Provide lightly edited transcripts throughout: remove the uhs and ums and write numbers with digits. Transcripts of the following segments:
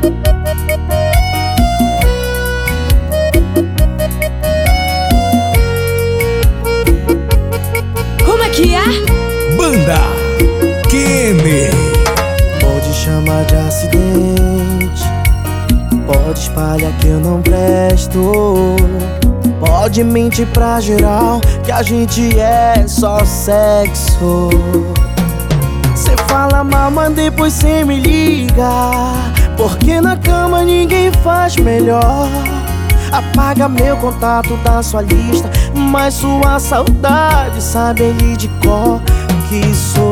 Como é que é? Banda Kenny. Pode chamar de acidente, pode espalhar que eu não presto, pode mentir pra geral que a gente é só sexo. Cê fala mal, mas depois cê me liga, porque na cama ninguém faz melhor. Apaga meu contato da sua lista, mas sua saudade sabe ele de cor que sou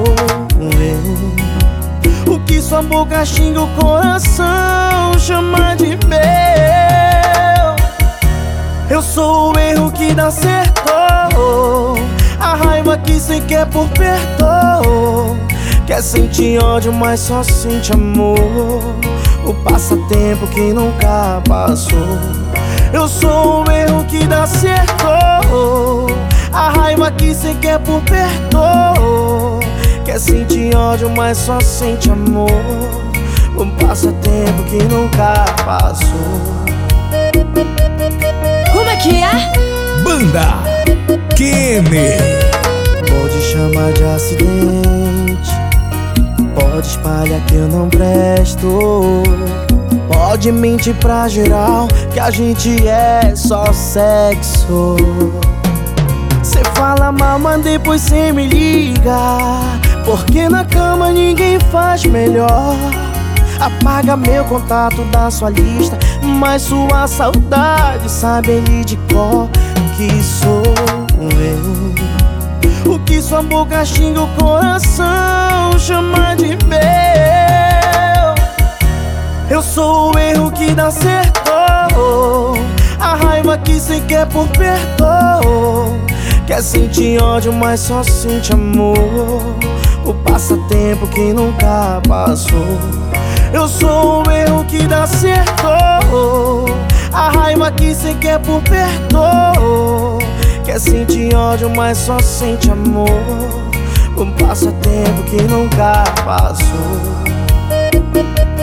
eu. O que sua boca xinga o coração chama de meu. Eu sou o erro que dá certo, a raiva que cê quer por perto. Quer sentir ódio, mas só sente amor, o passatempo que nunca passou. Eu sou o erro que dá certo, a raiva que cê quer por perto. Quer sentir ódio, mas só sente amor, um passatempo que nunca passou. Como é que é? Banda Kenny. Pode chamar de acidente, pode espalhar que eu não presto, pode mentir pra geral que a gente é só sexo. Cê fala mal, mas depois cê me liga, porque na cama ninguém faz melhor. Apaga meu contato da sua lista, mas sua saudade sabe ele de cor que sou eu. O que sua boca xinga o coração chama de meu. Eu sou o erro que dá certo, a raiva que cê quer por perto. Quer sentir ódio, mas só sente amor, o passatempo que nunca passou. Eu sou o erro que dá certo, a raiva que cê quer por perto. Quer sentir ódio, mas só sente amor, um passatempo que nunca passou.